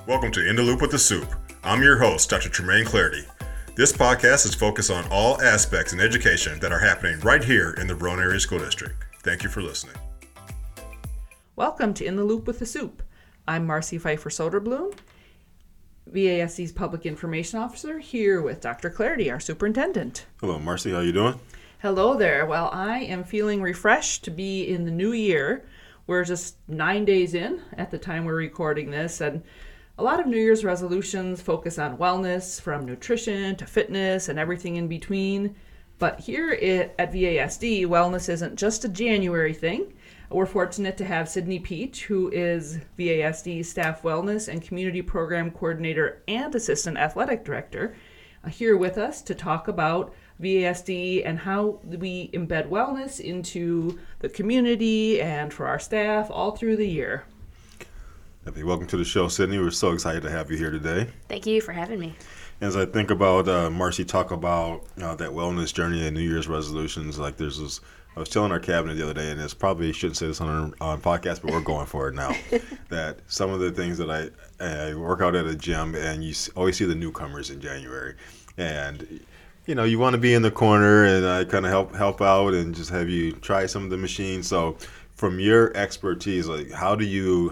Welcome to In the Loop with the Soup. I'm your host, Dr. Tremaine Clarity. This podcast is focused on all aspects in education that are happening right here in the Roane Area School District. Thank you for listening. Welcome to In the Loop with the Soup. I'm Marcy Pfeiffer Soderblom, VASD's Public Information Officer, here with Dr. Clarity, our superintendent. Hello, Marcy. How you doing? Hello there. Well, I am feeling refreshed to be in the new year. We're just 9 days in at the time we're recording this, and a lot of New Year's resolutions focus on wellness, from nutrition to fitness and everything in between. But here at VASD, wellness isn't just a January thing. We're fortunate to have Sydney Peach, who is VASD Staff Wellness and Community Program Coordinator and Assistant Athletic Director, here with us to talk about VASD and how we embed wellness into the community and for our staff all through the year. Welcome to the show, Sydney. We're so excited to have you here today. Thank you for having me. As I think about Marcy talk about that wellness journey and New Year's resolutions, like there's this. I was telling our cabinet the other day, and it's probably shouldn't say this on podcast, but we're going for it now. That some of the things that I work out at a gym, and you always see the newcomers in January, and you know you want to be in the corner, and I kind of help out and just have you try some of the machines. So, from your expertise, like how would you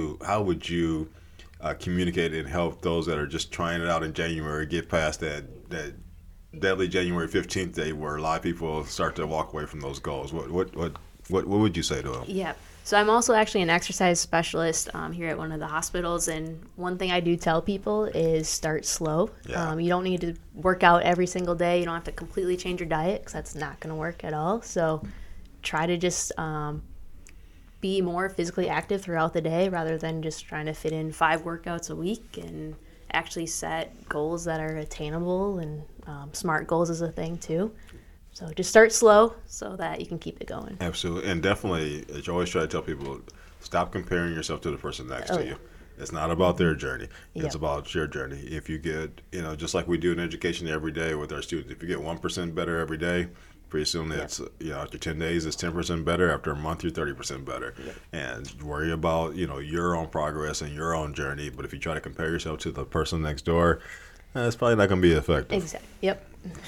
communicate and help those that are just trying it out in January get past that deadly January 15th day where a lot of people start to walk away from those goals? What would you say to them? Yeah. So I'm also actually an exercise specialist here at one of the hospitals, and one thing I do tell people is start slow. Yeah. You don't need to work out every single day. You don't have to completely change your diet because that's not going to work at all. So try to just be more physically active throughout the day rather than just trying to fit in 5 workouts a week, and actually set goals that are attainable, and SMART goals is a thing too. So just start slow so that you can keep it going. Absolutely. And definitely, as you always try to tell people, stop comparing yourself to the person next to you. It's not about their journey. It's about your journey. If you get, just like we do in education every day with our students, if you get 1% better every day, pretty soon it's, after 10 days, it's 10% better. After a month, you're 30% better. And worry about, your own progress and your own journey. But if you try to compare yourself to the person next door, it's probably not going to be effective. Exactly. Yep.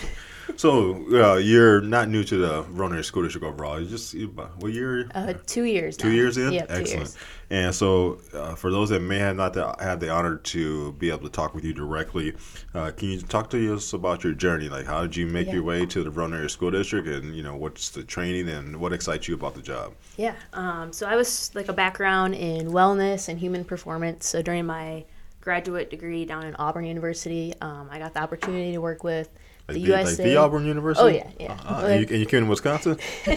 So you're not new to the Roane Area School District overall. You just what year? 2 years. 2 years in. Yep, Excellent. 2 years. And so, for those that may have not had the honor to be able to talk with you directly, can you talk to us about your journey? Like, how did you make your way to the Roane Area School District, and what's the training and what excites you about the job? Yeah. So I was like a background in wellness and human performance. So during my graduate degree down in Auburn University, I got the opportunity to work with the USA. Like the Auburn University? Oh, yeah. And you came to Wisconsin?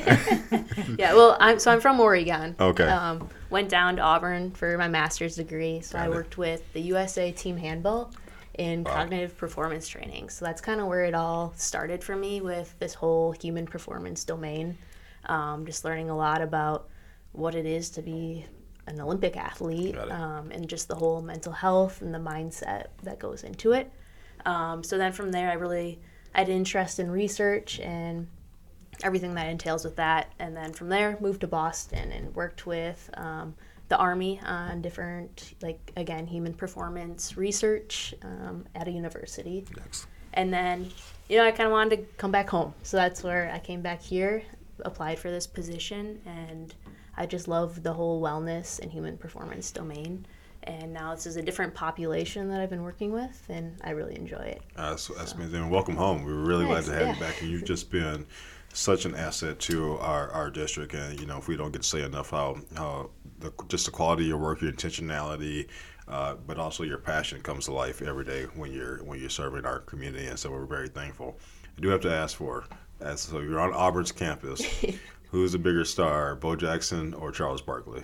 Yeah, well, I'm from Oregon. Okay. Went down to Auburn for my master's degree. So I worked with the USA Team Handball in cognitive performance training. So that's kind of where it all started for me with this whole human performance domain. Just learning a lot about what it is to be an Olympic athlete, and just the whole mental health and the mindset that goes into it. So then from there, I had interest in research and everything that entails with that. And then from there, moved to Boston and worked with the Army on different, human performance research at a university. Next. And then, I kind of wanted to come back home. So that's where I came back here, applied for this position, and I just love the whole wellness and human performance domain. And now this is a different population that I've been working with, and I really enjoy it. That's amazing. Welcome home. We're really glad to have you back. And you've just been such an asset to our district. And, if we don't get to say enough how just the quality of your work, your intentionality, but also your passion comes to life every day when you're serving our community. And so we're very thankful. I do have to ask so you're on Auburn's campus. Who's the bigger star, Bo Jackson or Charles Barkley?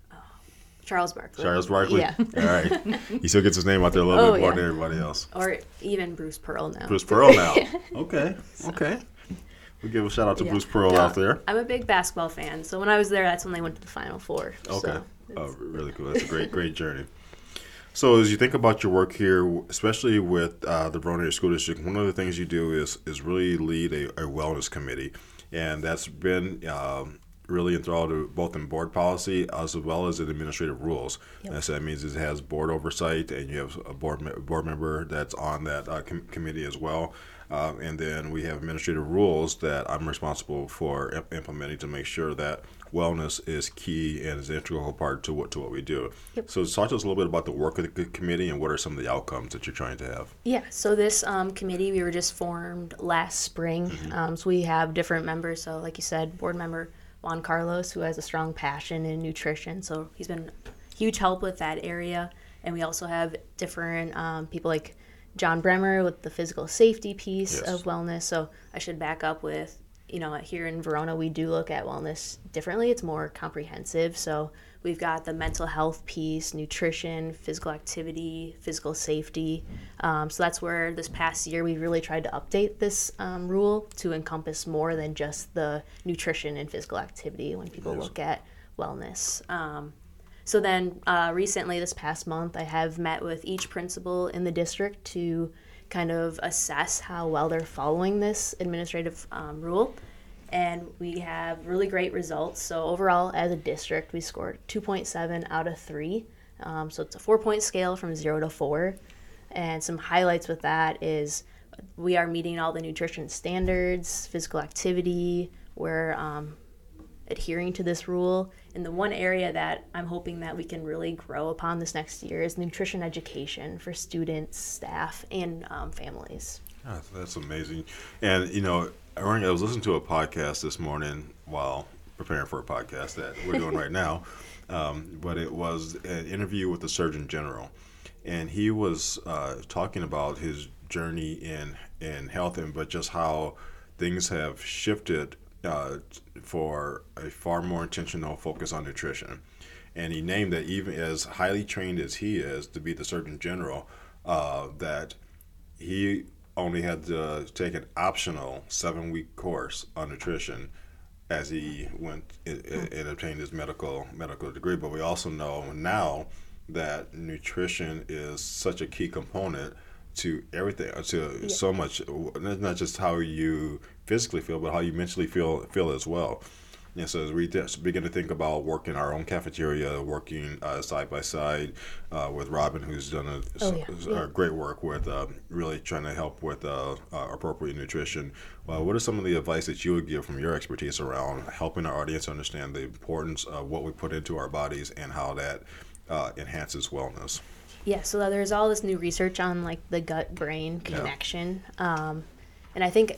Charles Barkley. Charles Barkley? Yeah. All right. He still gets his name out there a little bit more than everybody else. Or even Bruce Pearl now. Bruce Pearl now. Okay. We give a shout out to Bruce Pearl out there. I'm a big basketball fan, so when I was there, that's when they went to the Final Four. Okay. Really cool. That's a great journey. So as you think about your work here, especially with the Roane Area School District, one of the things you do is really lead a wellness committee. And that's been really enthralled both in board policy as well as in administrative rules. Yep. And so that means it has board oversight, and you have a board member that's on that committee as well. And then we have administrative rules that I'm responsible for implementing to make sure that wellness is key and is an integral part to what we do. Yep. So talk to us a little bit about the work of the committee and what are some of the outcomes that you're trying to have. Yeah, so this committee, we were just formed last spring. So we have different members. So like you said, board member Juan Carlos, who has a strong passion in nutrition. So he's been huge help with that area. And we also have different people like John Bremer with the physical safety piece of wellness. So I should back up with, here in Verona, we do look at wellness differently. It's more comprehensive. So we've got the mental health piece, nutrition, physical activity, physical safety. So that's where this past year we really tried to update this rule to encompass more than just the nutrition and physical activity when people look at wellness. So then recently, this past month, I have met with each principal in the district to kind of assess how well they're following this administrative rule. And we have really great results. So overall, as a district, we scored 2.7 out of 3. So it's a 4-point scale from 0 to 4. And some highlights with that is we are meeting all the nutrition standards, physical activity, we're adhering to this rule. And the one area that I'm hoping that we can really grow upon this next year is nutrition education for students, staff, and families. Oh, that's amazing. And, I was listening to a podcast this morning while preparing for a podcast that we're doing right now, but it was an interview with the Surgeon General. And he was talking about his journey in health, but just how things have shifted for a far more intentional focus on nutrition. And he named that even as highly trained as he is to be the Surgeon General, that he only had to take an optional 7-week course on nutrition as he went and obtained his medical degree. But we also know now that nutrition is such a key component to everything, to so much, not just how you physically feel, but how you mentally feel as well. And so as we begin to think about working our own cafeteria, working side by side with Robin, who's done a great work with really trying to help with appropriate nutrition. What are some of the advice that you would give from your expertise around helping our audience understand the importance of what we put into our bodies and how that enhances wellness? Yeah, so there's all this new research on like the gut-brain connection. And I think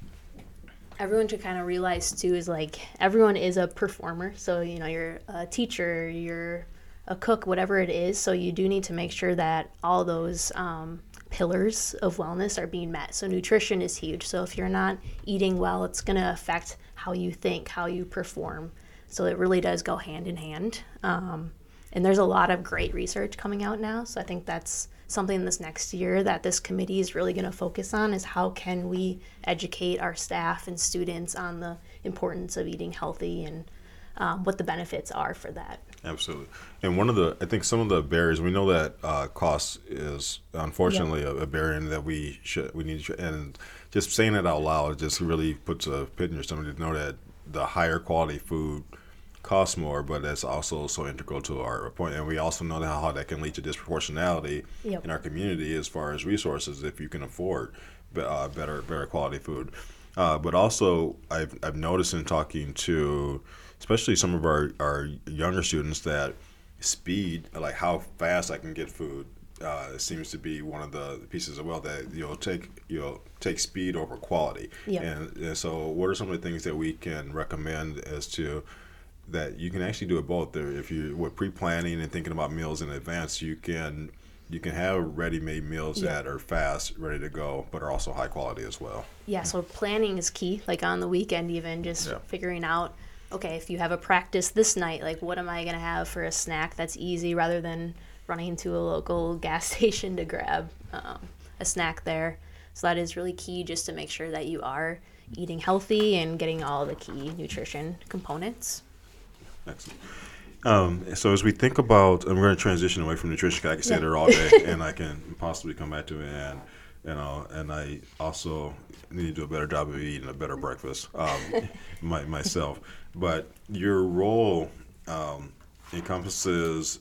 everyone should kind of realize too is like everyone is a performer. So, you're a teacher, you're a cook, whatever it is. So you do need to make sure that all those pillars of wellness are being met. So nutrition is huge. So if you're not eating well, it's going to affect how you think, how you perform. So it really does go hand in hand. And there's a lot of great research coming out now. So I think that's something this next year that this committee is really going to focus on is how can we educate our staff and students on the importance of eating healthy and what the benefits are for that. Absolutely. And I think some of the barriers, we know that cost is unfortunately a barrier that we need to, and just saying it out loud just really puts a pit in your stomach to know that the higher quality food costs more, but that's also so integral to our point. And we also know how that can lead to disproportionality in our community as far as resources if you can afford better quality food. But also, I've noticed in talking to especially some of our younger students that speed, like how fast I can get food, seems to be one of the pieces as well that you'll take speed over quality. And so what are some of the things that we can recommend as to that you can actually do it both? If you with pre-planning and thinking about meals in advance, you can have ready-made meals that are fast, ready to go, but are also high quality as well. Yeah, so planning is key, like on the weekend even, just figuring out, okay, if you have a practice this night, like what am I going to have for a snack that's easy rather than running into a local gas station to grab a snack there. So that is really key, just to make sure that you are eating healthy and getting all the key nutrition components. Excellent. So as we think about, and we're going to transition away from nutrition, 'cause I can stay there all day, and I can possibly come back to it. And and I also need to do a better job of eating a better breakfast myself. But your role encompasses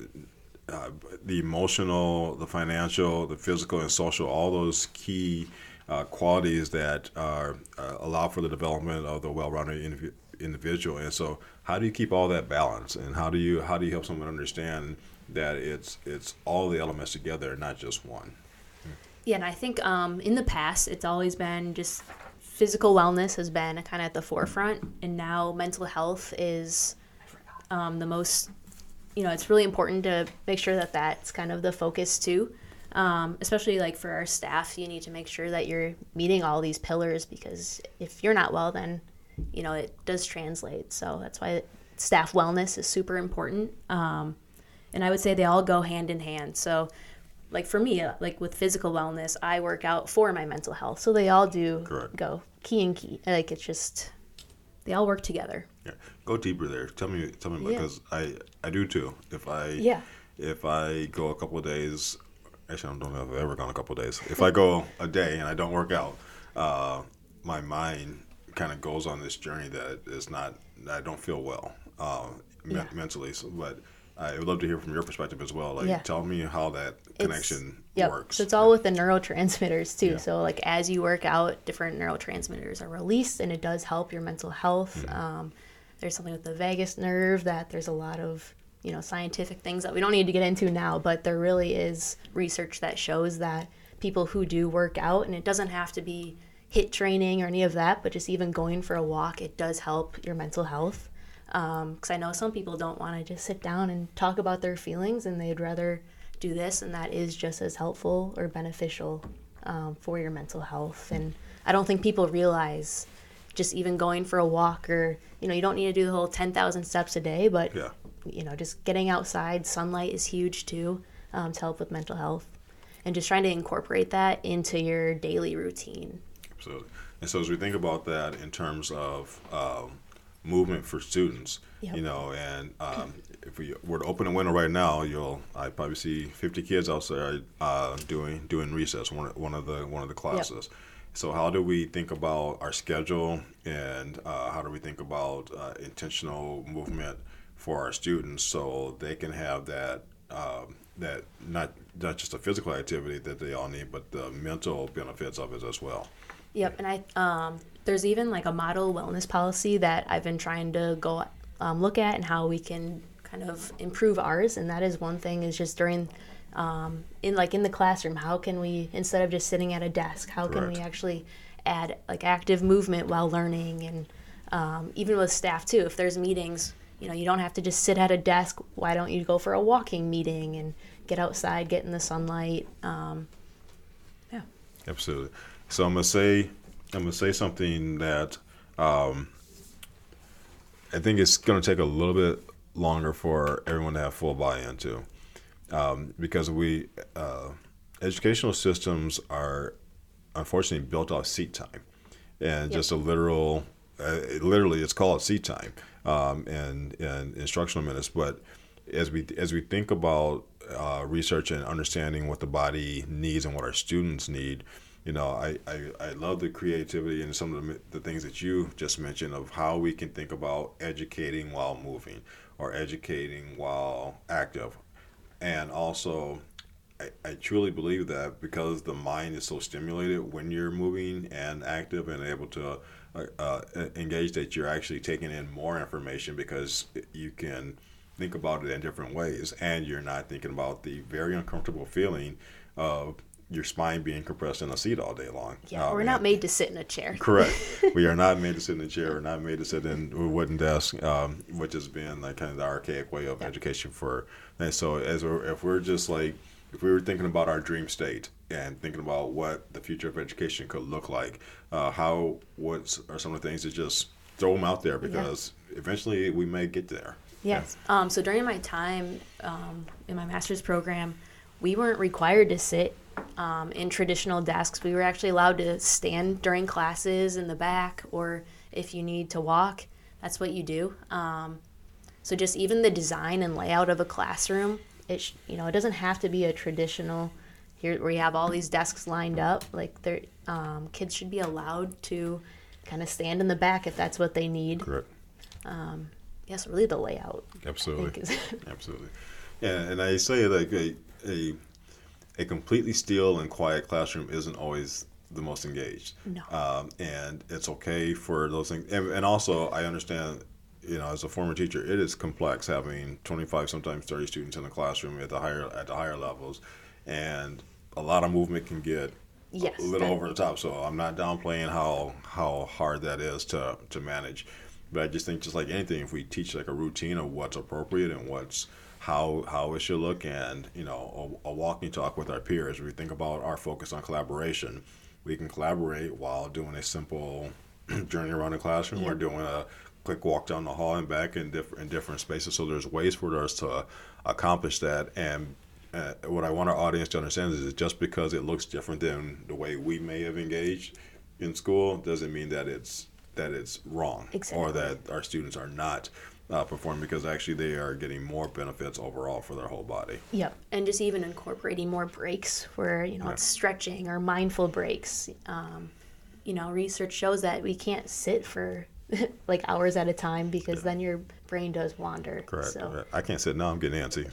uh, the emotional, the financial, the physical, and social, all those key qualities that allow for the development of the well-rounded individual. And so, how do you keep all that balance, and how do you help someone understand that it's all the elements together, not just one? Yeah, and I think in the past, it's always been just physical wellness has been kind of at the forefront, and now mental health is the most, it's really important to make sure that that's kind of the focus too. Especially like for our staff, you need to make sure that you're meeting all these pillars, because if you're not well, then, it does translate. So that's why staff wellness is super important. And I would say they all go hand in hand. So like for me, like with physical wellness, I work out for my mental health. So they all do Correct. go key and key. Like it's just, they all work together. Yeah, go deeper there. Tell me, Yeah. because I do too. Yeah. If I go a couple of days, actually I don't know if I've ever gone a couple of days. If I go a day and I don't work out, my mind kind of goes on this journey that is not. I don't feel well Yeah. mentally. So, but I would love to hear from your perspective as well. Like, Yeah. tell me how that connection Yep. works. So it's all with the neurotransmitters too. Yeah. So like as you work out, different neurotransmitters are released, and it does help your mental health. There's something with the vagus nerve that there's a lot of scientific things that we don't need to get into now, but there really is research that shows that people who do work out, and it doesn't have to be HIIT training or any of that, but just even going for a walk, it does help your mental health. Because I know some people don't want to just sit down and talk about their feelings, and they'd rather do this, and that is just as helpful or beneficial for your mental health. And I don't think people realize just even going for a walk, or you don't need to do the whole 10,000 steps a day, but Yeah. just getting outside, sunlight is huge too, to help with mental health, and just trying to incorporate that into your daily routine. Absolutely. And so as we think about that in terms of movement for students, Yep. and if we were to open a window right now, I probably see 50 kids outside doing recess, one of the classes. So how do we think about our schedule, and how do we think about intentional movement for our students, so they can have that that not just a physical activity that they all need, but the mental benefits of it as well. Yep, and there's even like a model wellness policy that I've been trying to go look at, and how we can kind of improve ours. And that is one thing, is just during in the classroom, how can we, instead of just sitting at a desk, how can we Correct. actually add like active movement while learning? And even with staff too, if there's meetings, you don't have to just sit at a desk. Why don't you go for a walking meeting and get outside, get in the sunlight? Yeah. Absolutely. So I'm gonna say something that I think it's gonna take a little bit longer for everyone to have full buy-in to, because educational systems are unfortunately built off seat time, and just a literally it's called seat time, and instructional minutes. But as we think about research and understanding what the body needs and what our students need, I love the creativity and some of the things that you just mentioned of how we can think about educating while moving, or educating while active. And also, I truly believe that because the mind is so stimulated when you're moving and active and able to engage, that you're actually taking in more information, because you can think about it in different ways, and you're not thinking about the very uncomfortable feeling of your spine being compressed in a seat all day long. Yeah, we're not made to sit in a chair. Correct. We are not made to sit in a chair. We're not made to sit in a wooden desk, which has been like kind of the archaic way of education for. And so, if we were thinking about our dream state and thinking about what the future of education could look like, what are some of the things that just throw them out there, because eventually we may get there. Yes. So during my time in my master's program, we weren't required to sit in traditional desks. We were actually allowed to stand during classes in the back, or if you need to walk, that's what you do. So just even the design and layout of a classroom, it doesn't have to be a traditional, here where you have all these desks lined up, like kids should be allowed to kind of stand in the back if that's what they need. Correct. Yes, really the layout. Absolutely. Absolutely. Yeah, and I say like a completely still and quiet classroom isn't always the most engaged. No. And it's okay for those things. And also, I understand, as a former teacher, it is complex having 25, sometimes 30 students in a classroom at the higher levels, and a lot of movement can get a little over the top. So I'm not downplaying how hard that is to manage. But I just think, just like anything, if we teach like a routine of what's appropriate and how it should look, and a walking talk with our peers, we think about our focus on collaboration. We can collaborate while doing a simple journey around the classroom, or doing a quick walk down the hall and back in different spaces. So there's ways for us to accomplish that. And what I want our audience to understand is that just because it looks different than the way we may have engaged in school doesn't mean that it's wrong. Exactly. Or that our students are not performing, because actually they are getting more benefits overall for their whole body. Yep. And just even incorporating more breaks where, it's stretching or mindful breaks. Research shows that we can't sit for like hours at a time, because then your brain does wander. Correct. So. I can't sit now. I'm getting antsy.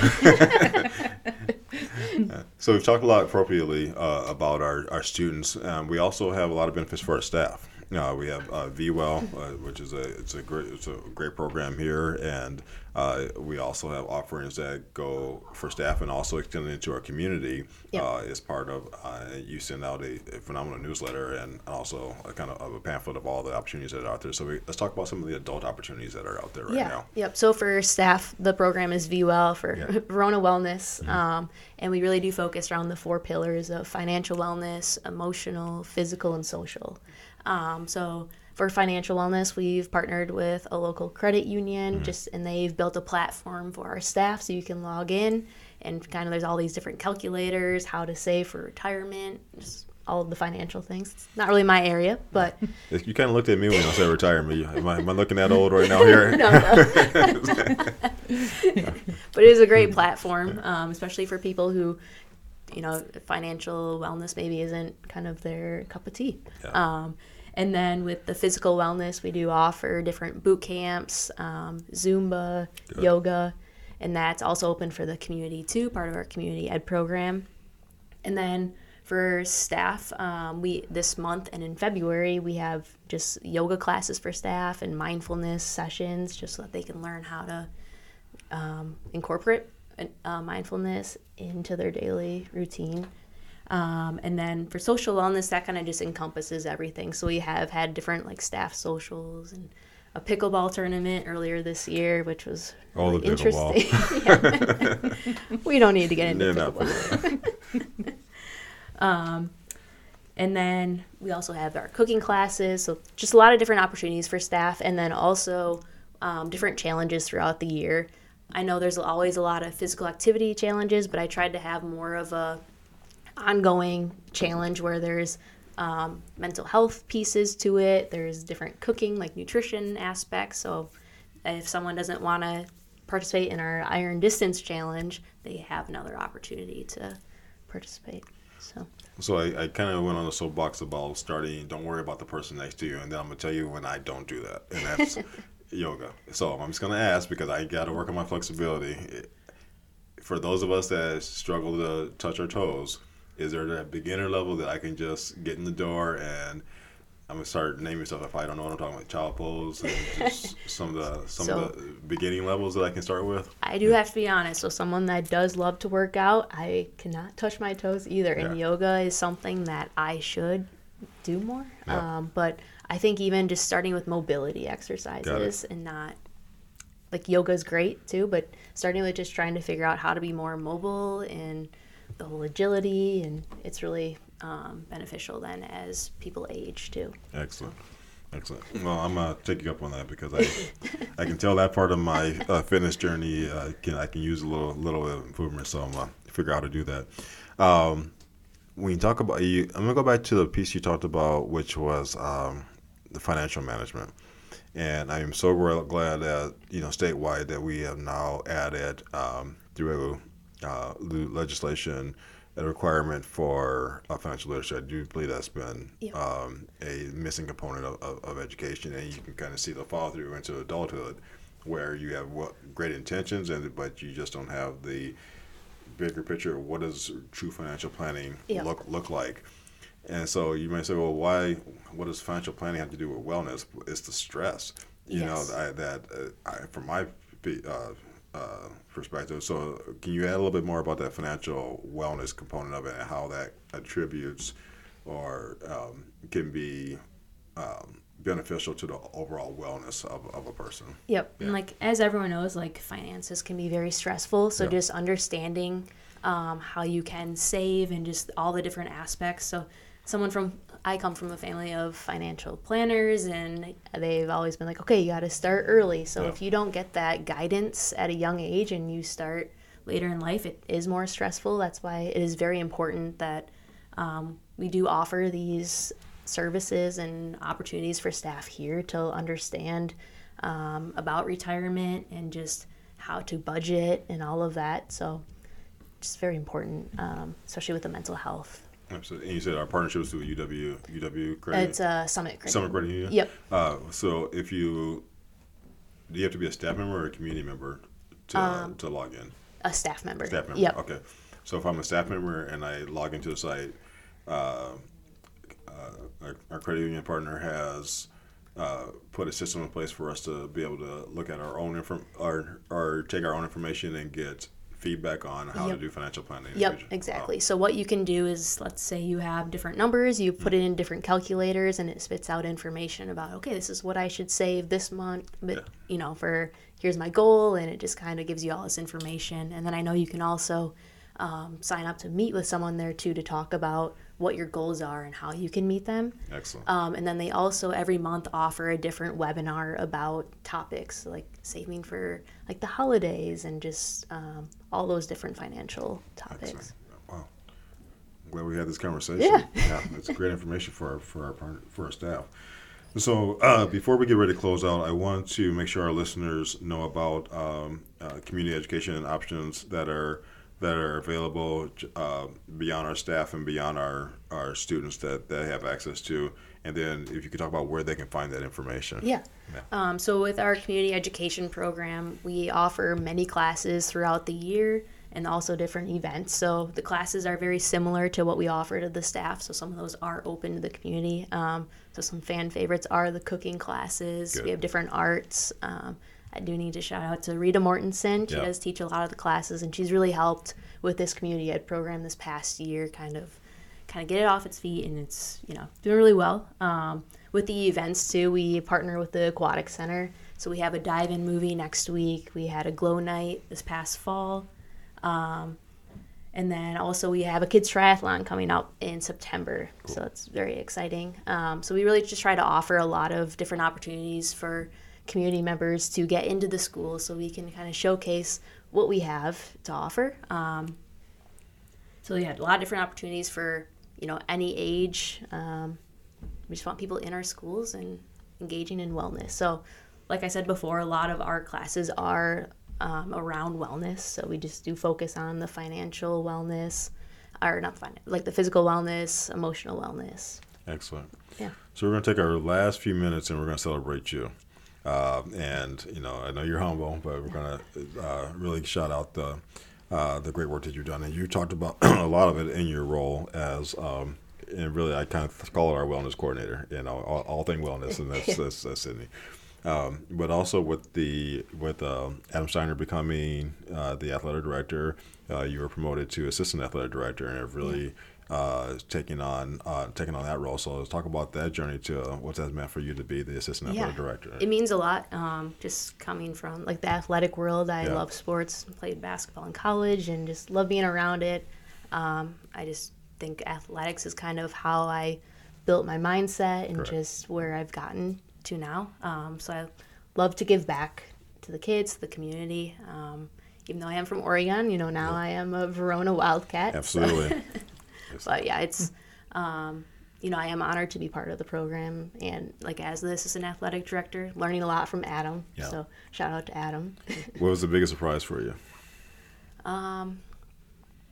Me too. So we've talked a lot appropriately about our students. We also have a lot of benefits for our staff. We have VWell, which is a great program here, and we also have offerings that go for staff and also extended into our community. As part of you send out a phenomenal newsletter and also a kind of a pamphlet of all the opportunities that are out there. So let's talk about some of the adult opportunities that are out there right now. Yep. So for staff, the program is VWell for Verona Wellness, and we really do focus around the 4 pillars of financial wellness, emotional, physical, and social. So for financial wellness, we've partnered with a local credit union, and they've built a platform for our staff so you can log in and kind of there's all these different calculators, how to save for retirement, just all of the financial things. It's not really my area, but you kind of looked at me when I said retirement. Am I looking that old right now here? No. But it is a great platform, especially for people who, financial wellness maybe isn't kind of their cup of tea. Yeah. And then with the physical wellness, we do offer different boot camps, Zumba, yoga, and that's also open for the community too, part of our community ed program. And then for staff, this month and in February, we have just yoga classes for staff and mindfulness sessions, just so that they can learn how to incorporate mindfulness into their daily routine. And then for social wellness, that kind of just encompasses everything. So we have had different staff socials and a pickleball tournament earlier this year, which was really interesting. We don't need to get into pickleball. And then we also have our cooking classes. So just a lot of different opportunities for staff, and then also different challenges throughout the year. I know there's always a lot of physical activity challenges, but I tried to have more of a ongoing challenge where there's mental health pieces to it. There's different cooking, like nutrition aspects. So if someone doesn't want to participate in our iron distance challenge, they have another opportunity to participate. So I kind of went on a soapbox about starting, don't worry about the person next to you, and then I'm going to tell you when I don't do that, and that's yoga. So I'm just going to ask, because I got to work on my flexibility. For those of us that struggle to touch our toes, is there that beginner level that I can just get in the door and I'm gonna start naming stuff if I don't know what I'm talking about, child pose and just some of the beginning levels that I can start with? I do have to be honest. So someone that does love to work out, I cannot touch my toes either. And yoga is something that I should do more. But I think even just starting with mobility exercises and not yoga is great too, but starting with just trying to figure out how to be more mobile and the whole agility, and it's really beneficial then as people age too. Excellent. Well, I'm gonna take you up on that, because I can tell that part of my fitness journey I can use a little improvement. So I'm gonna figure out how to do that. When you talk about I'm gonna go back to the piece you talked about, which was the financial management. And I am so glad that statewide that we have now added through legislation a requirement for financial literacy. I do believe that's been Yep. A missing component of education, and you can kind of see the follow through into adulthood, where you have great intentions, but you just don't have the bigger picture of what does true financial planning Yep. look like. And so you may say, well, what does financial planning have to do with wellness? It's the stress, Yes. from my perspective. So can you add a little bit more about that financial wellness component of it and how that attributes or can be beneficial to the overall wellness of a person? Yep. Yeah. And like as everyone knows, like finances can be very stressful. So Yeah. just understanding how you can save and just all the different aspects. So I come from a family of financial planners, and they've always been like, okay, you got to start early. So Yeah. if you don't get that guidance at a young age and you start later in life, it is more stressful. That's why it is very important that we do offer these services and opportunities for staff here to understand about retirement and just how to budget and all of that. So just very important, especially with the mental health. Absolutely. And you said our partnership is through UW Credit. It's Summit Credit. Summit Credit Union? Yep. So do you have to be a staff member or a community member to log in? A staff member. Staff member. Yep. Okay. So if I'm a staff member and I log into the site, our credit union partner has put a system in place for us to be able to look at our own or take our own information and get feedback on how to Yep. do financial planning. in the Yep, future. exactly. So what you can do is, let's say you have different numbers, you put it in different calculators, and it spits out information about, okay, this is what I should save this month, but for here's my goal, and it just kind of gives you all this information. And then I know you can also sign up to meet with someone there too to talk about what your goals are and how you can meet them. Excellent. And then they also every month offer a different webinar about topics like saving for like the holidays and just all those different financial topics. Excellent. Wow. I'm glad we had this conversation. Yeah. It's great information for our staff. So before we get ready to close out, I want to make sure our listeners know about community education options that are available beyond our staff and beyond our students that have access to. And then if you could talk about where they can find that information. Yeah. So with our community education program, we offer many classes throughout the year and also different events. So the classes are very similar to what we offer to the staff. So some of those are open to the community. So some fan favorites are the cooking classes. Good. We have different arts. I do need to shout out to Rita Mortensen. She Yeah. does teach a lot of the classes, and she's really helped with this community ed program this past year, kind of get it off its feet, and it's doing really well. With the events too, we partner with the Aquatic Center, so we have a dive-in movie next week. We had a glow night this past fall, and then also we have a kids triathlon coming up in September. Cool. So it's very exciting. So we really just try to offer a lot of different opportunities for community members to get into the school, so we can kind of showcase what we have to offer. So we had a lot of different opportunities for any age. We just want people in our schools and engaging in wellness. So like I said before, a lot of our classes are around wellness. So we just do focus on the financial wellness, or not like the physical wellness, emotional wellness. Excellent. Yeah. So we're going to take our last few minutes and we're going to celebrate you. And I know you're humble, but we're going to really shout out the great work that you've done. And you talked about a lot of it in your role as, and really I kind of call it our wellness coordinator, all thing wellness, and that's Sydney. But also with Adam Steiner becoming the athletic director, you were promoted to assistant athletic director, and have really taking on that role. So let's talk about that journey to what that meant for you to be the assistant athletic director. It means a lot. Just coming from like the athletic world, I Yeah. love sports. Played basketball in college and just love being around it. I just think athletics is kind of how I built my mindset and Correct. just where I've gotten to now. So I love to give back to the kids, to the community. Even though I am from Oregon, now I am a Verona Wildcat. Absolutely. So. But yeah, it's, I am honored to be part of the program, and like as the assistant athletic director, learning a lot from Adam. Yeah. So shout out to Adam. What was the biggest surprise for you?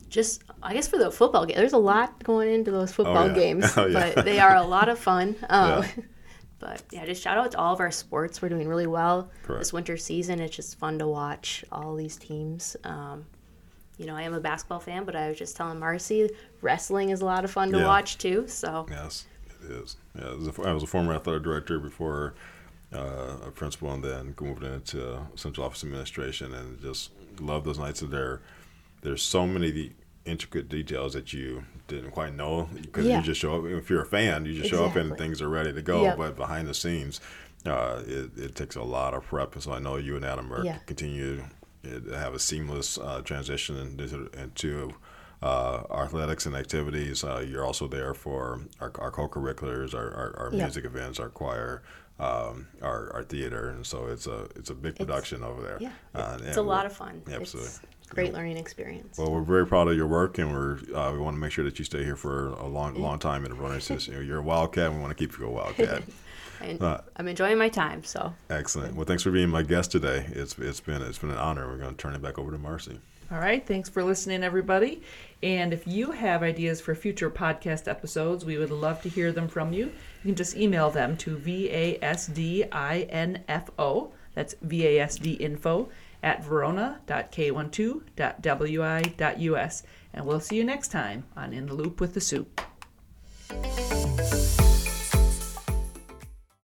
just, I guess, for the football game, there's a lot going into those football yeah. games, Oh, yeah. but they are a lot of fun. Yeah. But yeah, just shout out to all of our sports. We're doing really well Correct. this winter season. It's just fun to watch all these teams. You know, I am a basketball fan, but I was just telling Marcy, wrestling is a lot of fun to Yeah. watch too. So Yes, it is. Yeah, I was a former athletic director before a principal, and then moved into central office administration, and just love those nights of there. There's so many intricate details that you didn't quite know because Yeah. you just show up. If you're a fan, you just show up and Exactly. things are ready to go. Yep. But behind the scenes, it takes a lot of prep. And so I know you and Adam are Yeah. continue to have a seamless transition into athletics and activities. You're also there for our co-curriculars, our Yep. music events, our choir, our theater, and so it's a big production over there. yeah, And it's a lot of fun. Absolutely. It's a great learning experience. Well, we're very proud of your work, and we want to make sure that you stay here for a long time in the running system. You're a Wildcat, and we want to keep you a Wildcat. And I'm enjoying my time, so. Excellent. Well, thanks for being my guest today. It's been an honor. We're going to turn it back over to Marcy. All right. Thanks for listening, everybody. And if you have ideas for future podcast episodes, we would love to hear them from you. You can just email them to VASDINFO, that's VASDinfo, @verona.k12.wi.us. And we'll see you next time on In the Loop with the Soup.